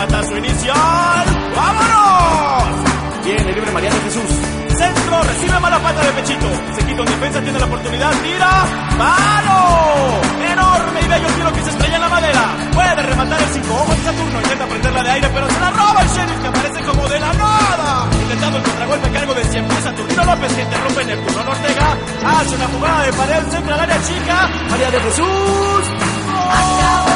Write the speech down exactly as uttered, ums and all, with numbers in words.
remata su inicial. ¡Vámonos! Viene libre María de Jesús. Centro, recibe mala pata de pechito. Se quita en defensa, tiene la oportunidad, tira. ¡Palo! Enorme y bello tiro que se estrella en la madera. Puede rematar el cinco ojos de Saturno. Intenta prenderla de aire, pero se la roba el Sheriff, que aparece como de la nada. Intentando el contragolpe a cargo de siempre Saturnino López, que interrumpe Neptuno Ortega. Hace una jugada de pared, centra al área chica. María de Jesús. ¡Oh!